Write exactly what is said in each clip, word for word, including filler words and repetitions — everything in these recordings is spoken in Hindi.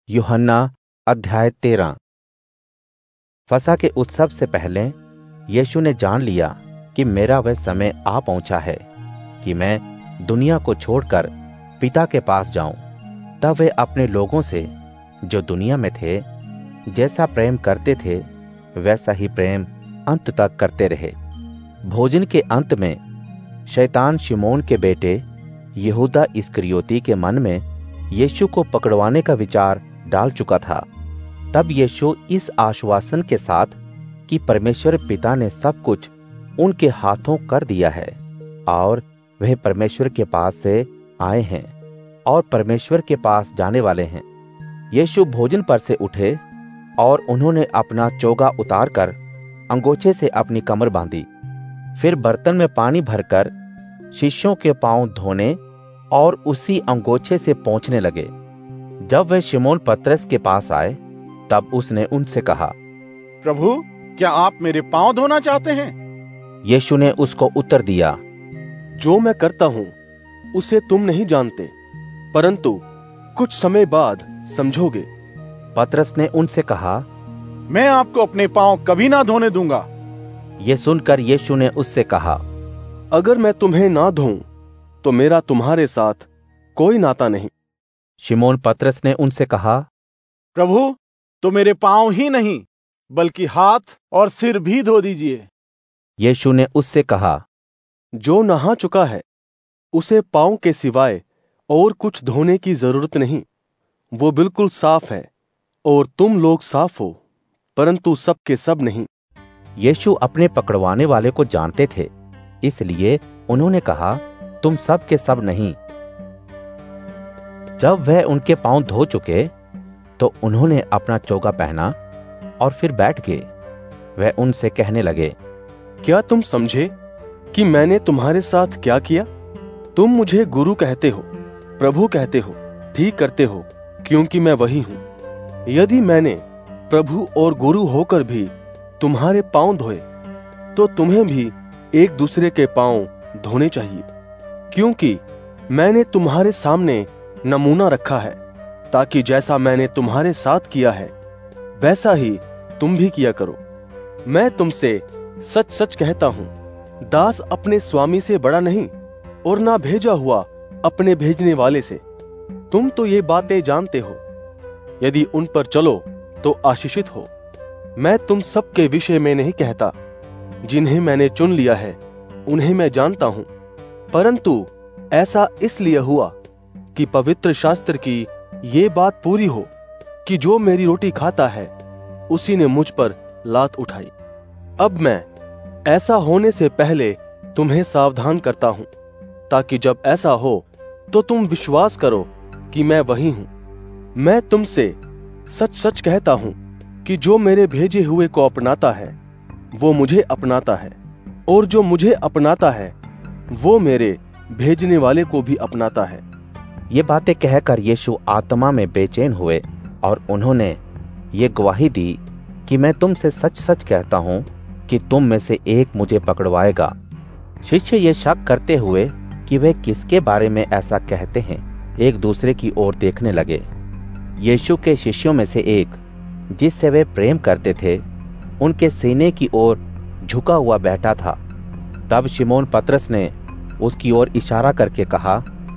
यूहन्ना अध्याय तेरह। फसह के उत्सव से पहले यीशु ने जान लिया कि मेरा वह समय आ पहुंचा है कि मैं दुनिया को छोड़कर पिता के पास जाऊं। तब वे अपने लोगों से जो दुनिया में थे जैसा प्रेम करते थे वैसा ही प्रेम अंत तक करते रहे। भोजन के अंत में शैतान शिमोन के बेटे यहूदा इस्करियोती के मन में यीशु को पकड़वाने का विचार डाल चुका था। तब यीशु इस आश्वासन के साथ कि परमेश्वर पिता ने सब कुछ उनके हाथों कर दिया है और वह परमेश्वर के पास से आए हैं और परमेश्वर के पास जाने वाले हैं, यीशु भोजन पर से उठे और उन्होंने अपना चोगा उतारकर अंगोछे से अपनी कमर बांधी। फिर बर्तन में पानी भरकर शिष्यों के पांव धोने और उसी अंगोछे से पोंछने लगे। जब वे शिमोन पतरस के पास आए तब उसने उनसे कहा, प्रभु, क्या आप मेरे पांव धोना चाहते हैं? यीशु ने उसको उत्तर दिया, जो मैं करता हूं उसे तुम नहीं जानते, परंतु कुछ समय बाद समझोगे। पतरस ने उनसे कहा, मैं आपको अपने पांव कभी ना धोने दूंगा। ये सुनकर यीशु ने उससे कहा, अगर मैं तुम्हें ना धोऊं तो मेरा तुम्हारे साथ कोई नाता नहीं। शिमोन पतरस ने उनसे कहा, प्रभु, तो मेरे पांव ही नहीं बल्कि हाथ और सिर भी धो दीजिए। यीशु ने उससे कहा, जो नहा चुका है उसे पांव के सिवाय और कुछ धोने की जरूरत नहीं, वो बिल्कुल साफ है। और तुम लोग साफ हो, परंतु सब के सब नहीं। यीशु अपने पकड़वाने वाले को जानते थे, इसलिए उन्होंने कहा, तुम सब के सब नहीं। जब वह उनके पांव धो चुके तो उन्होंने अपना चोगा पहना और फिर बैठ गए। वह उनसे कहने लगे, क्या तुम समझे कि मैंने तुम्हारे साथ क्या किया? तुम मुझे गुरु कहते हो, प्रभु कहते हो, ठीक करते हो, क्योंकि मैं वही हूं। यदि मैंने प्रभु और गुरु होकर भी तुम्हारे पांव धोए तो तुम्हें भी एक दूसरे के पांव धोने चाहिए, क्योंकि मैंने तुम्हारे सामने नमूना रखा है, ताकि जैसा मैंने तुम्हारे साथ किया है वैसा ही तुम भी किया करो। मैं तुमसे सच सच कहता हूं, दास अपने स्वामी से बड़ा नहीं और ना भेजा हुआ अपने भेजने वाले से। तुम तो ये बातें जानते हो, यदि उन पर चलो तो आशीषित हो। मैं तुम सब के विषय में नहीं कहता, जिन्हें मैंने चुन लिया है उन्हें मैं जानता हूं, परंतु ऐसा इसलिए हुआ कि पवित्र शास्त्र की ये बात पूरी हो कि जो मेरी रोटी खाता है उसी ने मुझ पर लात उठाई। अब मैं ऐसा होने से पहले तुम्हें सावधान करता हूं, ताकि जब ऐसा हो तो तुम विश्वास करो कि मैं वही हूं। मैं तुमसे सच सच कहता हूं कि जो मेरे भेजे हुए को अपनाता है वो मुझे अपनाता है, और जो मुझे अपनाता है वो मेरे भेजने वाले को भी अपनाता है। ये बातें कहकर यीशु आत्मा में बेचैन हुए और उन्होंने ये गवाही दी कि मैं तुमसे सच सच कहता हूं कि तुम में से एक मुझे पकड़वाएगा। शिष्य ये शक करते हुए कि वे किसके बारे में ऐसा कहते हैं एक दूसरे की ओर देखने लगे। यीशु के शिष्यों में से एक, जिससे वे प्रेम करते थे, उनके सीने की ओर झुका हुआ बैठा था। तब शिमोन पतरस ने उसकी ओर इशारा करके कहा,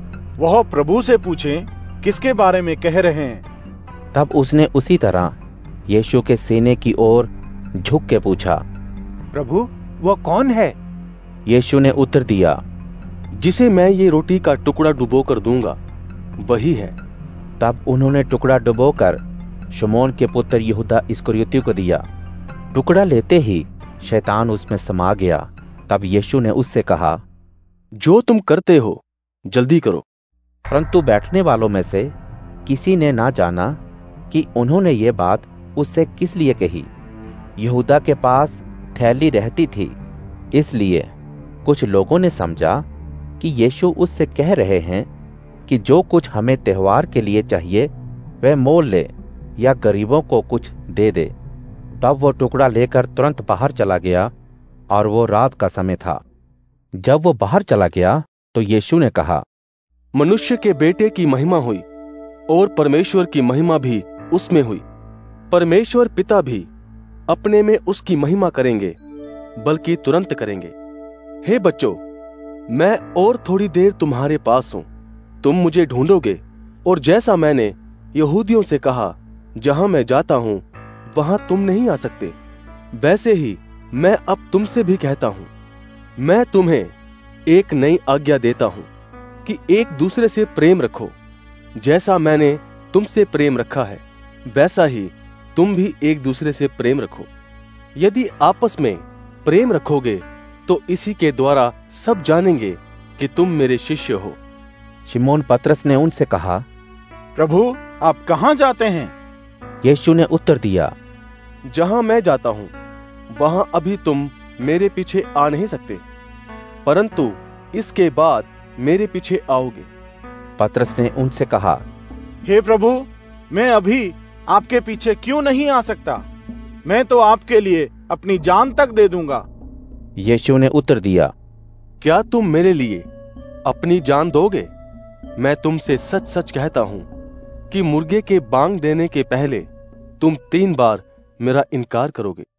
वह प्रभु से पूछें किसके बारे में कह रहे हैं। तब उसने उसी तरह यीशु के सीने की ओर झुक के पूछा, प्रभु, वह कौन है? यीशु ने उत्तर दिया, जिसे मैं ये रोटी का टुकड़ा डुबोकर दूंगा वही है। तब उन्होंने टुकड़ा डुबोकर शिमोन के पुत्र यहूदा इस्करियोती को दिया। टुकड़ा लेते ही शैतान उसमें समा गया। तब यीशु ने उससे कहा, जो तुम करते हो जल्दी करो। परंतु बैठने वालों में से किसी ने ना जाना कि उन्होंने ये बात उससे किस लिए कही। यहूदा के पास थैली रहती थी, इसलिए कुछ लोगों ने समझा कि यीशु उससे कह रहे हैं कि जो कुछ हमें त्योहार के लिए चाहिए वह मोल ले या गरीबों को कुछ दे दे। तब वो टुकड़ा लेकर तुरंत बाहर चला गया और वो रात का समय था। जब वो बाहर चला गया तो यीशु ने कहा, मनुष्य के बेटे की महिमा हुई और परमेश्वर की महिमा भी उसमें हुई। परमेश्वर पिता भी अपने में उसकी महिमा करेंगे, बल्कि तुरंत करेंगे। हे बच्चों, मैं और थोड़ी देर तुम्हारे पास हूं। तुम मुझे ढूंढोगे, और जैसा मैंने यहूदियों से कहा, जहां मैं जाता हूं वहां तुम नहीं आ सकते, वैसे ही मैं अब तुमसे भी कहता हूं। मैं तुम्हें एक नई आज्ञा देता हूं कि एक दूसरे से प्रेम रखो। जैसा मैंने तुमसे प्रेम रखा है, वैसा ही तुम भी एक दूसरे से प्रेम रखो। यदि आपस में प्रेम रखोगे तो इसी के द्वारा सब जानेंगे कि तुम मेरे शिष्य हो। शिमोन पतरस ने उनसे कहा, प्रभु, आप कहाँ जाते हैं? यीशु ने उत्तर दिया, जहां मैं जाता हूं वहां अभी तुम मेरे पीछे आ नहीं सकते, परंतु इसके बाद मेरे पीछे आओगे। पतरस ने उनसे कहा, हे प्रभु, मैं अभी आपके पीछे क्यों नहीं आ सकता? मैं तो आपके लिए अपनी जान तक दे दूंगा। यीशु ने उत्तर दिया, क्या तुम मेरे लिए अपनी जान दोगे? मैं तुमसे सच सच कहता हूं कि मुर्गे के बांग देने के पहले तुम तीन बार मेरा इनकार करोगे।